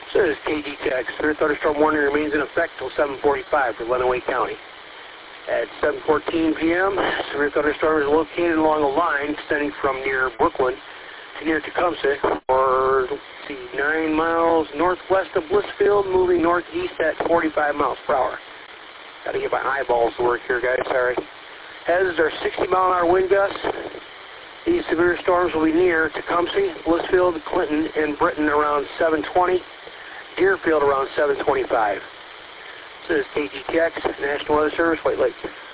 So this is KGTX. Severe thunderstorm warning remains in effect until 7:45 for Lenawee County. At 7:14 p.m., severe thunderstorm is located along a line extending from near Brooklyn to near Tecumseh, or 9 miles northwest of Blissfield, moving northeast at 45 miles per hour. Got to get my eyeballs to work here, guys. Sorry. Hazards are 60-mile-an-hour wind gusts. These severe storms will be near Tecumseh, Blissfield, Clinton, and Britton around 7:20. Deerfield around 7:25. This is KGTX, National Weather Service, White Lake.